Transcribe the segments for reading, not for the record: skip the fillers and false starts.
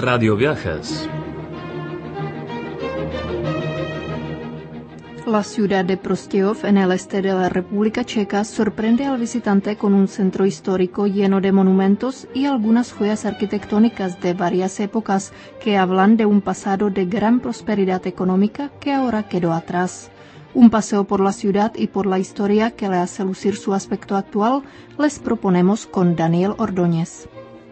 Radio Viajes. La ciudad de Prostějov en el este de la República Checa sorprende al visitante con un centro histórico lleno de monumentos y algunas joyas arquitectónicas de varias épocas que hablan de un pasado de gran prosperidad económica que ahora quedó atrás. Un paseo por la ciudad y por la historia que le hace lucir su aspecto actual les proponemos con Daniel Ordóñez.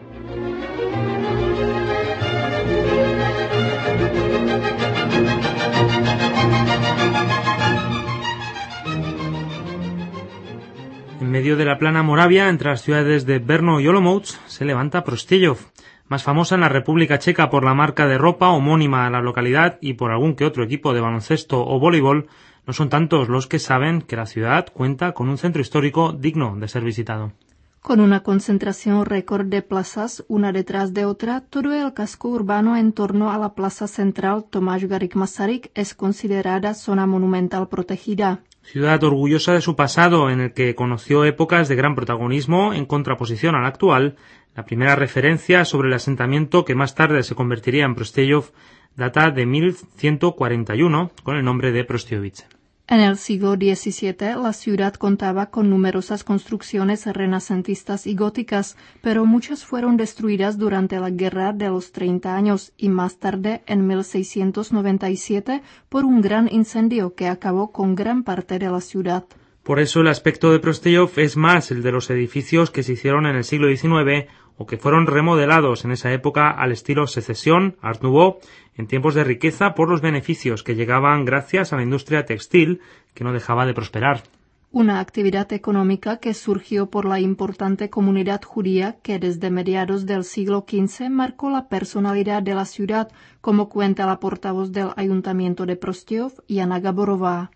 En medio de la plana Moravia, entre las ciudades de Brno y Olomouc, se levanta Prostějov, más famosa en la República Checa por la marca de ropa homónima a la localidad y por algún que otro equipo de baloncesto o voleibol. No son tantos los que saben que la ciudad cuenta con un centro histórico digno de ser visitado. Con una concentración récord de plazas, una detrás de otra, todo el casco urbano en torno a la plaza central Tomáš Garrigue Masaryk es considerada zona monumental protegida. Ciudad orgullosa de su pasado, en el que conoció épocas de gran protagonismo en contraposición a la actual. La primera referencia sobre el asentamiento que más tarde se convertiría en Prostějov data de 1141 con el nombre de Prostějovice. En el siglo XVII, la ciudad contaba con numerosas construcciones renacentistas y góticas, pero muchas fueron destruidas durante la Guerra de los 30 años y más tarde, en 1697, por un gran incendio que acabó con gran parte de la ciudad. Por eso el aspecto de Prostějov es más el de los edificios que se hicieron en el siglo XIX o que fueron remodelados en esa época al estilo Secesión, Art Nouveau, en tiempos de riqueza por los beneficios que llegaban gracias a la industria textil, que no dejaba de prosperar. Una actividad económica que surgió por la importante comunidad judía que desde mediados del siglo XV marcó la personalidad de la ciudad, como cuenta la portavoz del ayuntamiento de Prostějov, Jana Gaborová.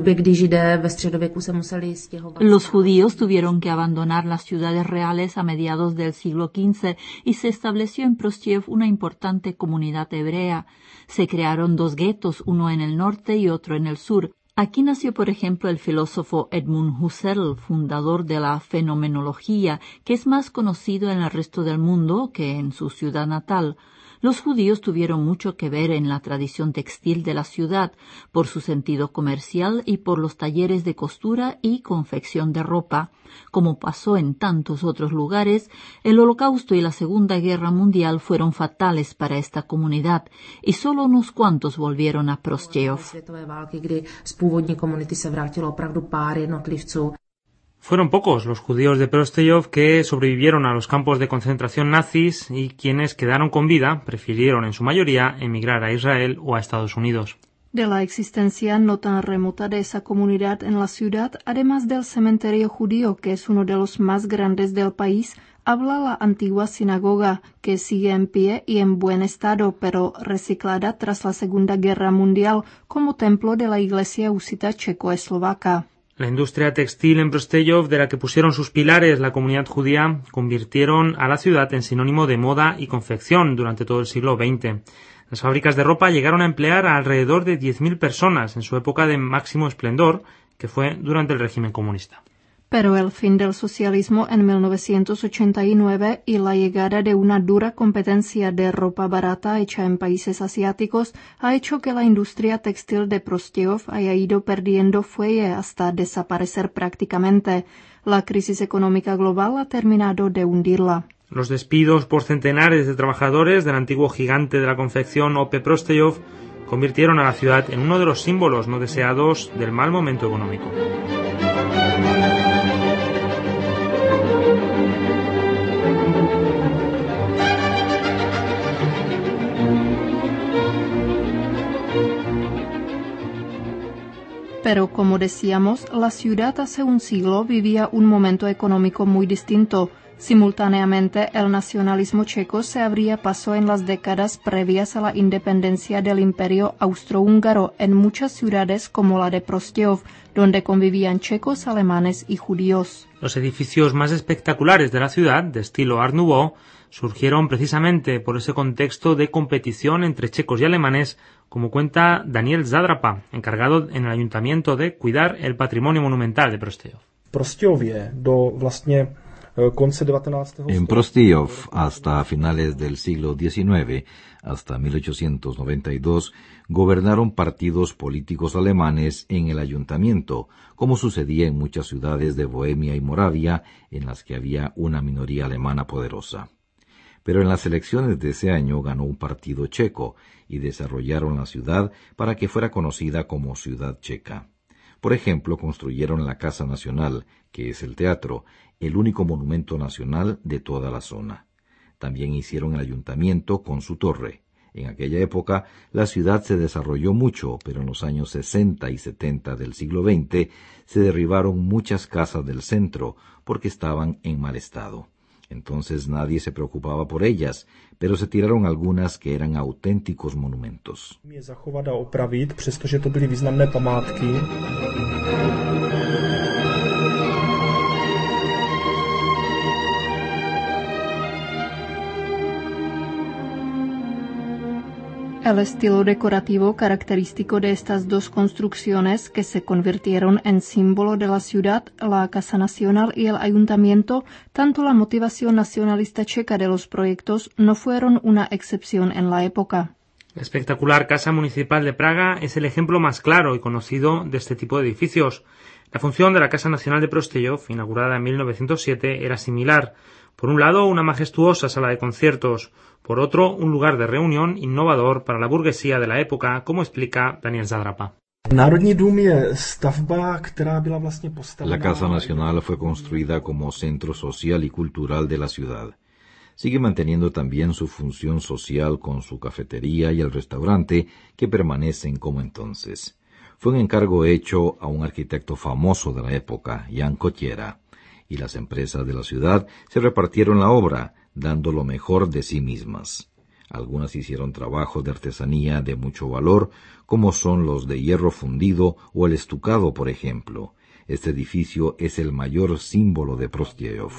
Los judíos tuvieron que abandonar las ciudades reales a mediados del siglo XV y se estableció en Prostějov una importante comunidad hebrea. Se crearon dos guetos, uno en el norte y otro en el sur. Aquí nació, por ejemplo, el filósofo Edmund Husserl, fundador de la fenomenología, que es más conocido en el resto del mundo que en su ciudad natal. Los judíos tuvieron mucho que ver en la tradición textil de la ciudad, por su sentido comercial y por los talleres de costura y confección de ropa. Como pasó en tantos otros lugares, el Holocausto y la Segunda Guerra Mundial fueron fatales para esta comunidad y solo unos cuantos volvieron a Prostějov. Fueron pocos los judíos de Prostějov que sobrevivieron a los campos de concentración nazis y quienes quedaron con vida prefirieron en su mayoría emigrar a Israel o a Estados Unidos. De la existencia no tan remota de esa comunidad en la ciudad, además del cementerio judío, que es uno de los más grandes del país, habla la antigua sinagoga, que sigue en pie y en buen estado, pero reciclada tras la Segunda Guerra Mundial como templo de la Iglesia husita checoslovaca. La industria textil en Prostějov, de la que pusieron sus pilares la comunidad judía, convirtieron a la ciudad en sinónimo de moda y confección durante todo el siglo XX. Las fábricas de ropa llegaron a emplear a alrededor de 10.000 personas en su época de máximo esplendor, que fue durante el régimen comunista. Pero el fin del socialismo en 1989 y la llegada de una dura competencia de ropa barata hecha en países asiáticos ha hecho que la industria textil de Prostějov haya ido perdiendo fuelle hasta desaparecer prácticamente. La crisis económica global ha terminado de hundirla. Los despidos por centenares de trabajadores del antiguo gigante de la confección OP Prostějov convirtieron a la ciudad en uno de los símbolos no deseados del mal momento económico. Pero, como decíamos, la ciudad hace un siglo vivía un momento económico muy distinto. Simultáneamente, el nacionalismo checo se abría paso en las décadas previas a la independencia del Imperio austrohúngaro en muchas ciudades como la de Prostějov, donde convivían checos, alemanes y judíos. Los edificios más espectaculares de la ciudad, de estilo Art Nouveau, surgieron precisamente por ese contexto de competición entre checos y alemanes, como cuenta Daniel Zadrapa, encargado en el ayuntamiento de cuidar el patrimonio monumental de Prostějov. Prostějově do vlastně En Prostějov, hasta finales del siglo XIX, hasta 1892, gobernaron partidos políticos alemanes en el ayuntamiento, como sucedía en muchas ciudades de Bohemia y Moravia, en las que había una minoría alemana poderosa. Pero en las elecciones de ese año ganó un partido checo y desarrollaron la ciudad para que fuera conocida como Ciudad Checa. Por ejemplo, construyeron la Casa Nacional, que es el teatro, el único monumento nacional de toda la zona. También hicieron el ayuntamiento con su torre. En aquella época, la ciudad se desarrolló mucho, pero en los años 60 y 70 del siglo XX se derribaron muchas casas del centro porque estaban en mal estado. Entonces nadie se preocupaba por ellas, pero se tiraron algunas que eran auténticos monumentos. Je zachovat a opravit, přestože to byly významné památky. El estilo decorativo característico de estas dos construcciones, que se convirtieron en símbolo de la ciudad, la Casa Nacional y el Ayuntamiento, tanto la motivación nacionalista checa de los proyectos no fueron una excepción en la época. La espectacular Casa Municipal de Praga es el ejemplo más claro y conocido de este tipo de edificios. La función de la Casa Nacional de Prostějov, inaugurada en 1907, era similar. Por un lado, una majestuosa sala de conciertos, por otro, un lugar de reunión innovador para la burguesía de la época, como explica Daniel Zádrapa. La Casa Nacional fue construida como centro social y cultural de la ciudad. Sigue manteniendo también su función social con su cafetería y el restaurante, que permanecen como entonces. Fue un encargo hecho a un arquitecto famoso de la época, Jan Kotiera, y las empresas de la ciudad se repartieron la obra, dando lo mejor de sí mismas. Algunas hicieron trabajos de artesanía de mucho valor, como son los de hierro fundido o el estucado, por ejemplo. Este edificio es el mayor símbolo de Prostějov.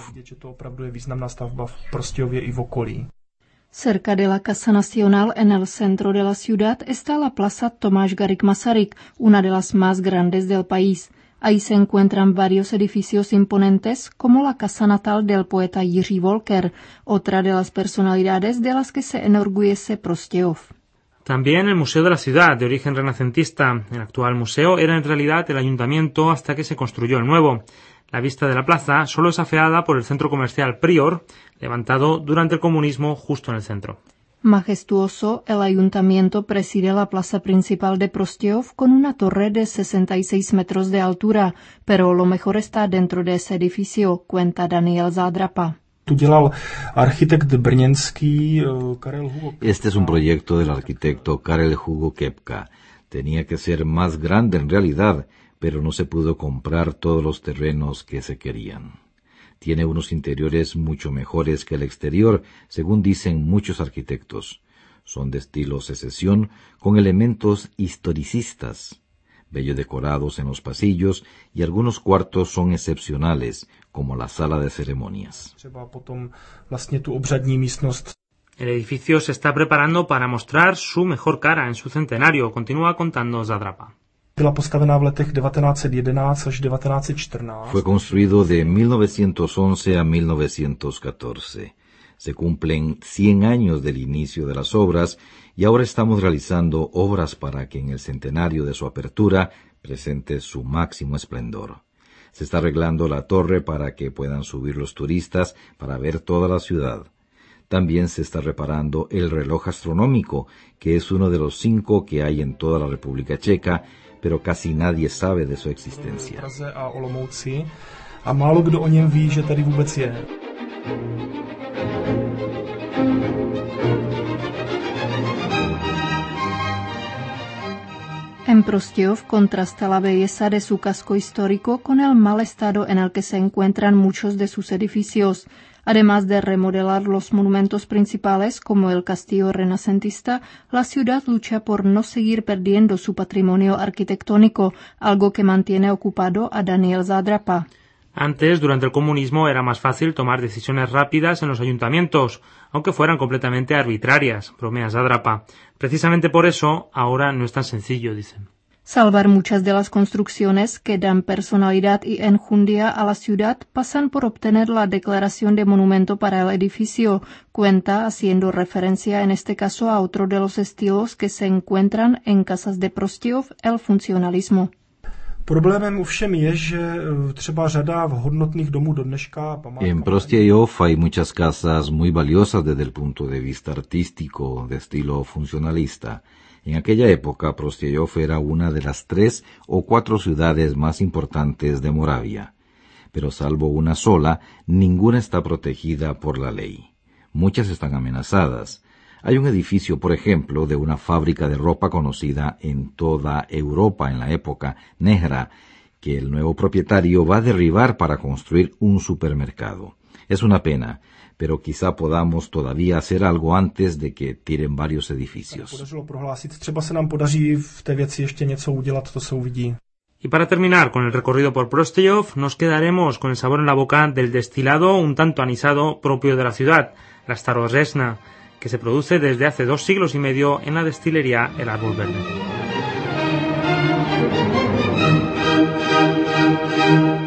Cerca de la Casa Nacional, en el centro de la ciudad, está la Plaza Tomáš Garrigue Masaryk, una de las más grandes del país. Ahí se encuentran varios edificios imponentes, como la casa natal del poeta Jiří Wolker, otra de las personalidades de las que se enorgullece Prostějov. También el Museo de la Ciudad, de origen renacentista. El actual museo era en realidad el ayuntamiento hasta que se construyó el nuevo. La vista de la plaza solo es afeada por el centro comercial Prior, levantado durante el comunismo justo en el centro. Majestuoso, el ayuntamiento preside la plaza principal de Prostějov con una torre de 66 metros de altura, pero lo mejor está dentro de ese edificio, cuenta Daniel Zádrapa. Este es un proyecto del arquitecto Karel Hugo Kepka. Tenía que ser más grande en realidad, pero no se pudo comprar todos los terrenos que se querían. Tiene unos interiores mucho mejores que el exterior, según dicen muchos arquitectos. Son de estilo secesión, con elementos historicistas. Bello decorados en los pasillos, y algunos cuartos son excepcionales, como la sala de ceremonias. El edificio se está preparando para mostrar su mejor cara en su centenario, continúa contando Zádrapa. Fue construido de 1911 a 1914. Se cumplen 100 años del inicio de las obras y ahora estamos realizando obras para que en el centenario de su apertura presente su máximo esplendor. Se está arreglando la torre para que puedan subir los turistas para ver toda la ciudad. También se está reparando el reloj astronómico, que es uno de los 5 que hay en toda la República Checa, pero casi nadie sabe de su existencia. En Prostějov contrasta la belleza de su casco histórico con el mal estado en el que se encuentran muchos de sus edificios. Además de remodelar los monumentos principales como el castillo renacentista, la ciudad lucha por no seguir perdiendo su patrimonio arquitectónico, algo que mantiene ocupado a Daniel Zádrapa. Antes, durante el comunismo, era más fácil tomar decisiones rápidas en los ayuntamientos, aunque fueran completamente arbitrarias, bromea Zádrapa. Precisamente por eso, ahora no es tan sencillo, dicen. Salvar muchas de las construcciones que dan personalidad y enjundia a la ciudad pasan por obtener la declaración de monumento para el edificio, cuenta haciendo referencia en este caso a otro de los estilos que se encuentran en casas de Prostějov, el funcionalismo. Problémem ovšem je, že třeba řada hodnotných domů do dneška En Prostějov hay muchas casas muy valiosas desde el punto de vista artístico, de estilo funcionalista. En aquella época, Prostějov era una de las 3 o 4 ciudades más importantes de Moravia. Pero salvo una sola, ninguna está protegida por la ley. Muchas están amenazadas. Hay un edificio, por ejemplo, de una fábrica de ropa conocida en toda Europa en la época, Nehra, que el nuevo propietario va a derribar para construir un supermercado. Es una pena, pero quizá podamos todavía hacer algo antes de que tiren varios edificios. Podařilo prohlásit, třeba se nám podaří v té věci ještě něco udělat, to se uvidí. Y para terminar con el recorrido por Prostějov, nos quedaremos con el sabor en la boca del destilado un tanto anisado propio de la ciudad, la Starosresna, que se produce desde hace 2 siglos y medio en la destilería El Árbol Verde.